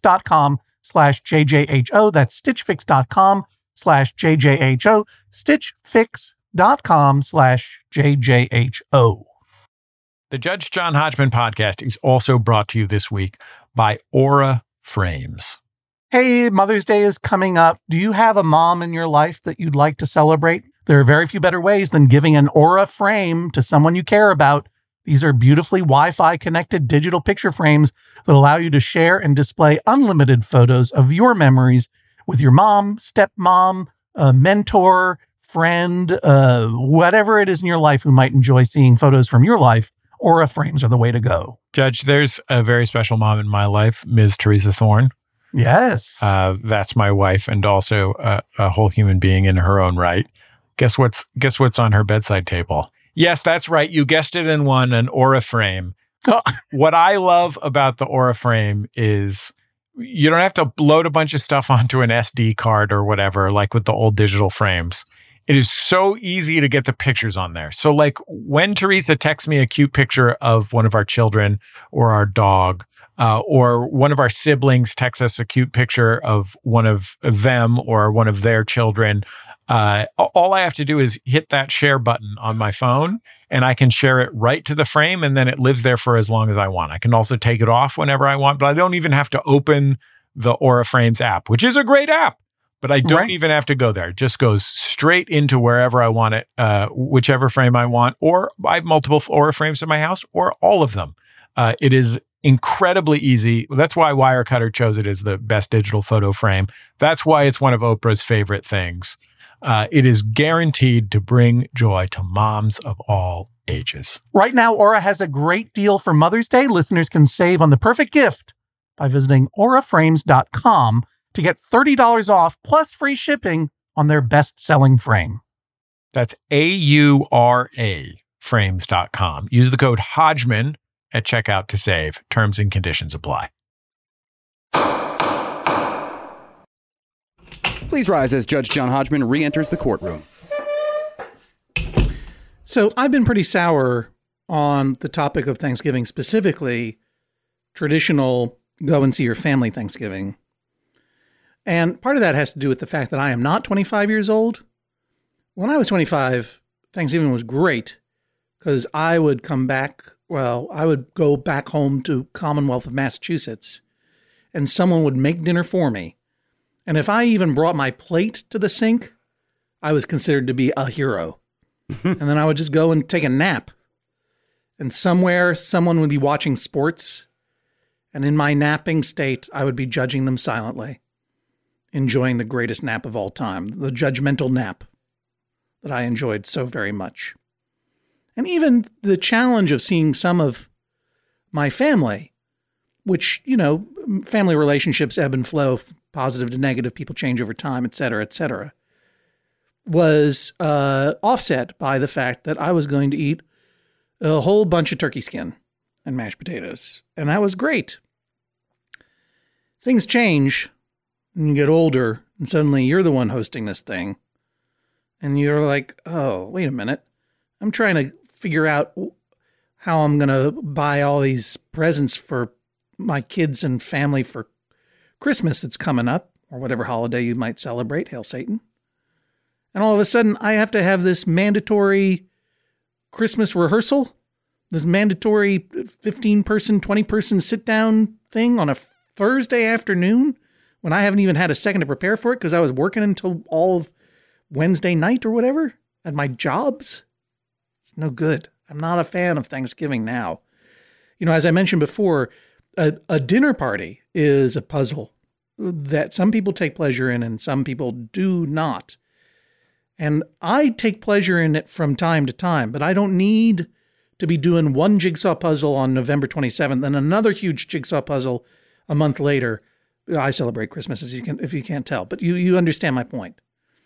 stitchfix.com/JJHO. That's stitchfix.com/JJHO. stitchfix.com/JJHO. The Judge John Hodgman podcast is also brought to you this week by Aura Frames. Hey, Mother's Day is coming up. Do you have a mom in your life that you'd like to celebrate? There are very few better ways than giving an Aura frame to someone you care about. These are beautifully Wi-Fi connected digital picture frames that allow you to share and display unlimited photos of your memories with your mom, stepmom, mentor, friend, whatever it is in your life who might enjoy seeing photos from your life. Aura frames are the way to go. Judge, there's a very special mom in my life, Ms. Teresa Thorne. Yes. That's my wife, and also a whole human being in her own right. Guess what's on her bedside table? Yes, that's right. You guessed it in one, an Aura frame. What I love about the Aura frame is you don't have to load a bunch of stuff onto an SD card or whatever, like with the old digital frames. It is so easy to get the pictures on there. So like when Teresa texts me a cute picture of one of our children or our dog, or one of our siblings texts us a cute picture of one of them or one of their children, all I have to do is hit that share button on my phone and I can share it right to the frame, and then it lives there for as long as I want. I can also take it off whenever I want, but I don't even have to open the Aura Frames app, which is a great app. But I don't even have to go there. It just goes straight into wherever I want it, whichever frame I want, or I have multiple Aura frames in my house, or all of them. It is incredibly easy. That's why Wirecutter chose it as the best digital photo frame. That's why it's one of Oprah's favorite things. It is guaranteed to bring joy to moms of all ages. Right now, Aura has a great deal for Mother's Day. Listeners can save on the perfect gift by visiting auraframes.com to get $30 off plus free shipping on their best-selling frame. That's AURA frames.com. Use the code Hodgman at checkout to save. Terms and conditions apply. Please rise as Judge John Hodgman re-enters the courtroom. So I've been pretty sour on the topic of Thanksgiving, specifically traditional go and see your family Thanksgiving. And part of that has to do with the fact that I am not 25 years old. When I was 25, Thanksgiving was great because I would come back. Well, I would go back home to Commonwealth of Massachusetts and someone would make dinner for me. And if I even brought my plate to the sink, I was considered to be a hero. And then I would just go and take a nap. And somewhere, someone would be watching sports. And in my napping state, I would be judging them silently, enjoying the greatest nap of all time, the judgmental nap that I enjoyed so very much. And even the challenge of seeing some of my family, which, you know, family relationships ebb and flow, positive to negative, people change over time, et cetera, was offset by the fact that I was going to eat a whole bunch of turkey skin and mashed potatoes. And that was great. Things change and you get older, and suddenly you're the one hosting this thing. And you're like, oh, wait a minute. I'm trying to figure out how I'm going to buy all these presents for my kids and family for Christmas that's coming up, or whatever holiday you might celebrate. Hail Satan. And all of a sudden, I have to have this mandatory Christmas rehearsal, this mandatory 15-person, 20-person sit-down thing on a Thursday afternoon when I haven't even had a second to prepare for it because I was working until all of Wednesday night or whatever at my jobs. It's no good. I'm not a fan of Thanksgiving now. You know, as I mentioned before, a dinner party is a puzzle that some people take pleasure in and some people do not. And I take pleasure in it from time to time, but I don't need to be doing one jigsaw puzzle on November 27th and another huge jigsaw puzzle a month later. I celebrate Christmas, if you can't tell, but you understand my point.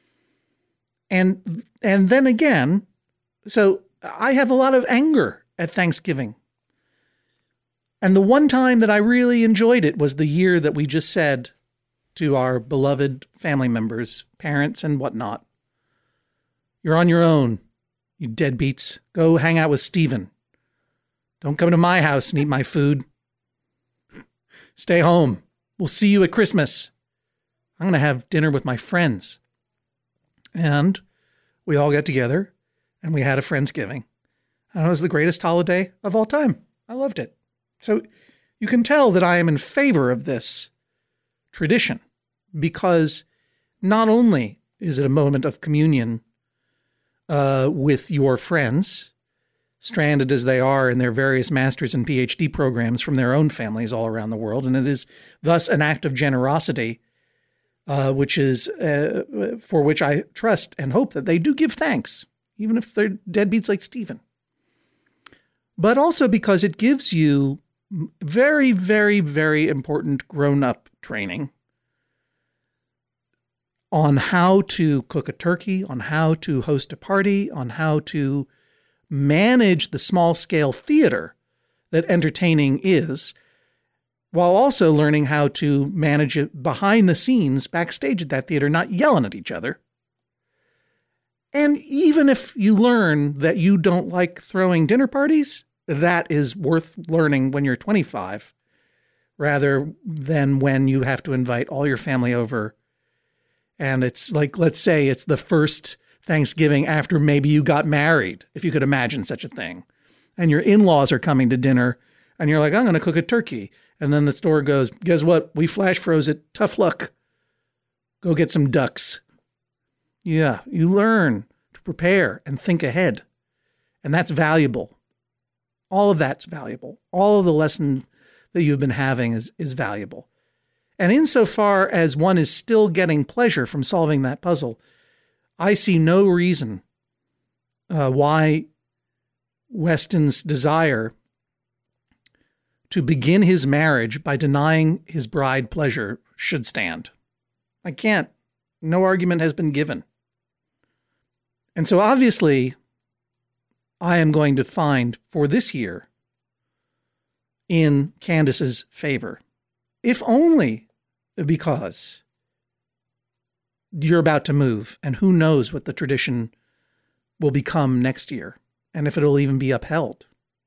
And then again, so I have a lot of anger at Thanksgiving. And the one time that I really enjoyed it was the year that we just said to our beloved family members, parents and whatnot, you're on your own, you deadbeats. Go hang out with Steven. Don't come to my house and eat my food. Stay home. We'll see you at Christmas. I'm going to have dinner with my friends. And we all got together and we had a Friendsgiving. And it was the greatest holiday of all time. I loved it. So you can tell that I am in favor of this tradition because not only is it a moment of communion with your friends, stranded as they are in their various master's and PhD programs from their own families all around the world, and it is thus an act of generosity, which is for which I trust and hope that they do give thanks, even if they're deadbeats like Stephen. But also because it gives you very, very, very important grown-up training on how to cook a turkey, on how to host a party, on how to manage the small-scale theater that entertaining is, while also learning how to manage it behind the scenes, backstage at that theater, not yelling at each other. And even if you learn that you don't like throwing dinner parties, that is worth learning when you're 25, rather than when you have to invite all your family over. And it's like, let's say it's the first Thanksgiving after maybe you got married, if you could imagine such a thing. And your in-laws are coming to dinner, and you're like, I'm going to cook a turkey. And then the store goes, guess what? We flash froze it. Tough luck. Go get some ducks. Yeah, you learn to prepare and think ahead. And that's valuable. All of that's valuable. All of the lesson that you've been having is valuable. And insofar as one is still getting pleasure from solving that puzzle, I see no reason why Weston's desire to begin his marriage by denying his bride pleasure should stand. I can't. No argument has been given. And so obviously, I am going to find for this year in Candace's favor, if only because you're about to move, and who knows what the tradition will become next year, and if it'll even be upheld.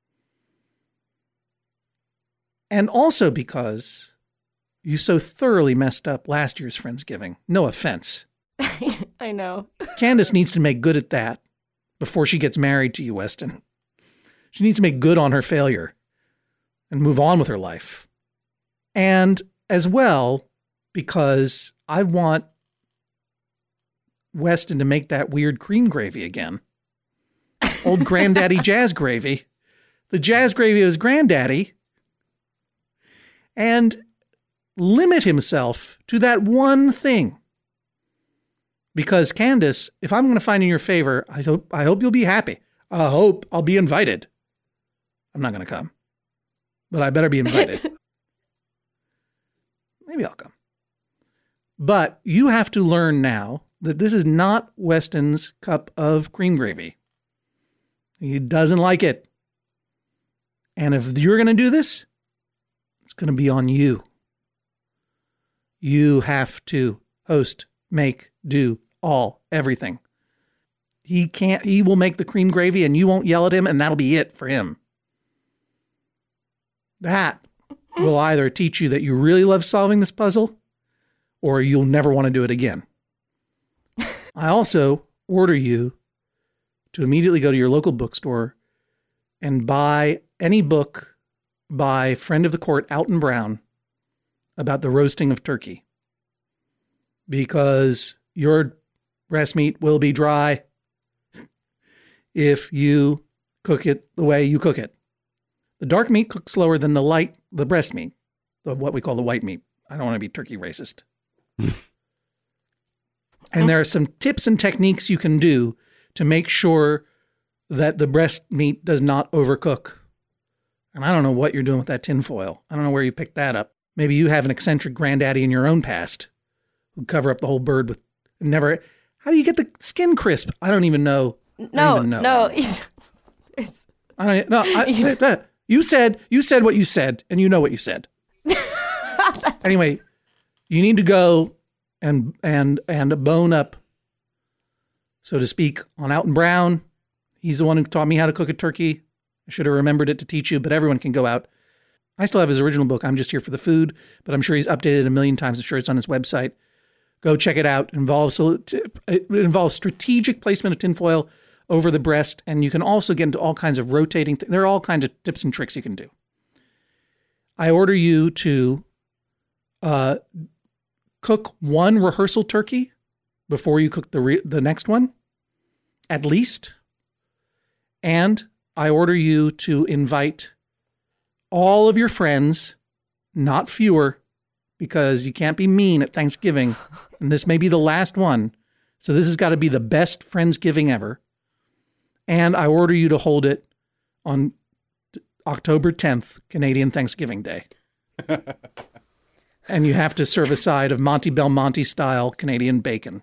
And also because you so thoroughly messed up last year's Friendsgiving. No offense. I know. Candace needs to make good at that before she gets married to you, Weston. She needs to make good on her failure and move on with her life. And as well, because I want Weston to make that weird cream gravy again. Old Granddaddy Jazz Gravy. The Jazz Gravy of his granddaddy. And limit himself to that one thing. Because Candace, if I'm going to find in your favor, I hope you'll be happy. I hope I'll be invited. I'm not going to come, but I better be invited. Maybe I'll come. But you have to learn now that this is not Weston's cup of cream gravy. He doesn't like it. And if you're going to do this, it's going to be on you. You have to host, make, do everything. He will make the cream gravy and you won't yell at him, and that'll be it for him. That will either teach you that you really love solving this puzzle, or you'll never want to do it again. I also order you to immediately go to your local bookstore and buy any book by friend of the court, Alton Brown, about the roasting of turkey. Because your breast meat will be dry if you cook it the way you cook it. The dark meat cooks slower than the breast meat, what we call the white meat. I don't want to be turkey racist. And there are some tips and techniques you can do to make sure that the breast meat does not overcook. And I don't know what you're doing with that tinfoil. I don't know where you picked that up. Maybe you have an eccentric granddaddy in your own past who cover up the whole bird with never. How do you get the skin crisp? I don't even know. No. I don't know. You said what you said, and you know what you said. Anyway, you need to go and bone up, so to speak, on Alton Brown. He's the one who taught me how to cook a turkey. I should have remembered it to teach you, but everyone can go out. I still have his original book. I'm just here for the food, but I'm sure he's updated it a million times. I'm sure it's on his website. Go check it out. It involves strategic placement of tinfoil over the breast, and you can also get into all kinds of rotating. There are all kinds of tips and tricks you can do. I order you to cook one rehearsal turkey before you cook the next one, at least. And I order you to invite all of your friends, not fewer, because you can't be mean at Thanksgiving, and this may be the last one. So this has got to be the best Friendsgiving ever. And I order you to hold it on October 10th, Canadian Thanksgiving Day. And you have to serve a side of Monty Belmonte style Canadian bacon.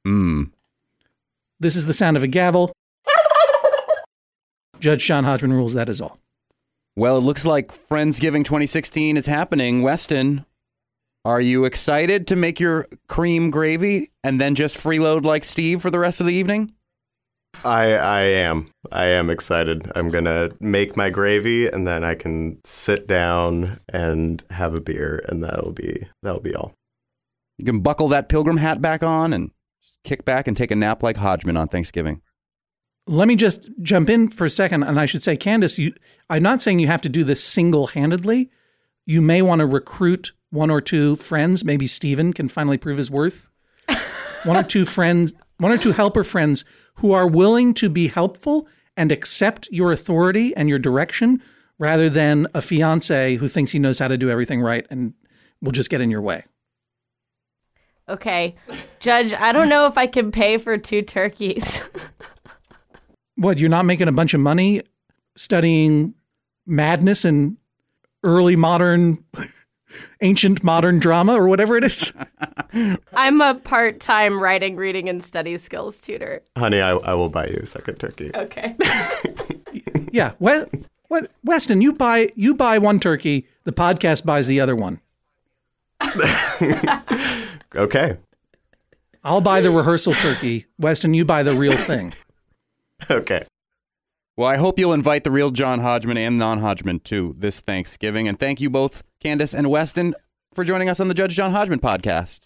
This is the sound of a gavel. Judge Sean Hodgman rules, that is all. Well, it looks like Friendsgiving 2016 is happening. Weston, are you excited to make your cream gravy and then just freeload like Steve for the rest of the evening? I am excited. I'm going to make my gravy, and then I can sit down and have a beer, and that'll be all. You can buckle that pilgrim hat back on and kick back and take a nap like Hodgman on Thanksgiving. Let me just jump in for a second, and I should say, Candace, I'm not saying you have to do this single-handedly. You may want to recruit one or two friends. Maybe Stephen can finally prove his worth. One or two helper friends who are willing to be helpful and accept your authority and your direction rather than a fiance who thinks he knows how to do everything right and will just get in your way. Okay. Judge, I don't know if I can pay for 2 turkeys. What, you're not making a bunch of money studying madness and early modern, ancient modern drama or whatever it is? I'm a part-time writing, reading, and study skills tutor. Honey, I will buy you a second turkey. Okay. Yeah. What, Weston, you buy one turkey, the podcast buys the other one. Okay. I'll buy the rehearsal turkey. Weston, you buy the real thing. Okay. Well, I hope you'll invite the real John Hodgman and non-Hodgman to this Thanksgiving. And thank you both, Candace and Weston, for joining us on the Judge John Hodgman podcast.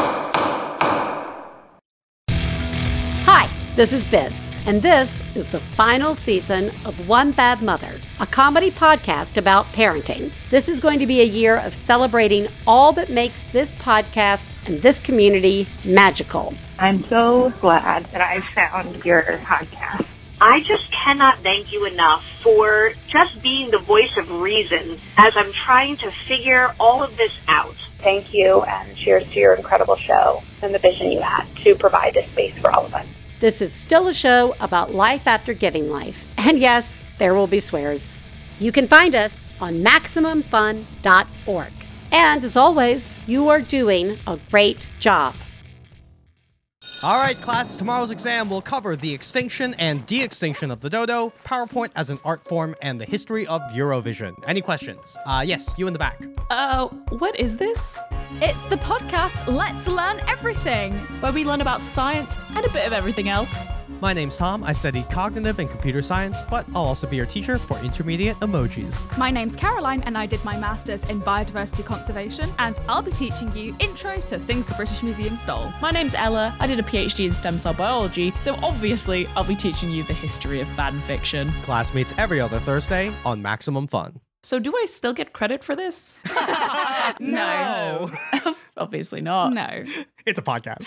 Hi, this is Biz, and this is the final season of One Bad Mother, a comedy podcast about parenting. This is going to be a year of celebrating all that makes this podcast and this community magical. I'm so glad that I found your podcast. I just cannot thank you enough for just being the voice of reason as I'm trying to figure all of this out. Thank you, and cheers to your incredible show and the vision you had to provide this space for all of us. This is still a show about life after giving life. And yes, there will be swears. You can find us on MaximumFun.org. And as always, you are doing a great job. All right, class, tomorrow's exam will cover the extinction and de-extinction of the dodo, PowerPoint as an art form, and the history of Eurovision. Any questions? Yes, you in the back. What is this? It's the podcast Let's Learn Everything, where we learn about science and a bit of everything else. My name's Tom. I study cognitive and computer science, but I'll also be your teacher for intermediate emojis. My name's Caroline, and I did my master's in biodiversity conservation, and I'll be teaching you intro to things the British Museum stole. My name's Ella. I did a PhD in stem cell biology, so obviously I'll be teaching you the history of fan fiction. Class meets every other Thursday on Maximum Fun. So do I still get credit for this? No. Obviously not. No. It's a podcast.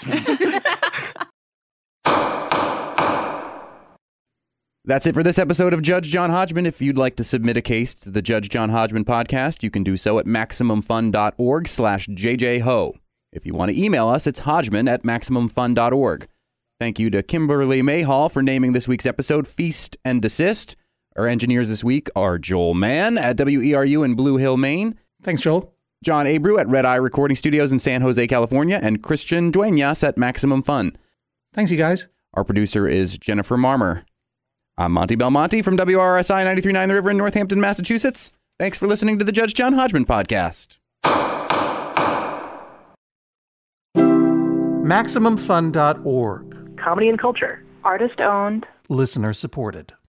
That's it for this episode of Judge John Hodgman. If you'd like to submit a case to the Judge John Hodgman podcast, you can do so at MaximumFun.org/JJHo. If you want to email us, it's Hodgman@MaximumFun.org. Thank you to Kimberly Mayhall for naming this week's episode Feast and Desist. Our engineers this week are Joel Mann at WERU in Blue Hill, Maine. Thanks, Joel. John Abreu at Red Eye Recording Studios in San Jose, California. And Christian Dueñas at Maximum Fun. Thanks, you guys. Our producer is Jennifer Marmer. I'm Monty Belmonte from WRSI 93.9 The River in Northampton, Massachusetts. Thanks for listening to the Judge John Hodgman podcast. MaximumFun.org. Comedy and culture. Artist owned. Listener supported.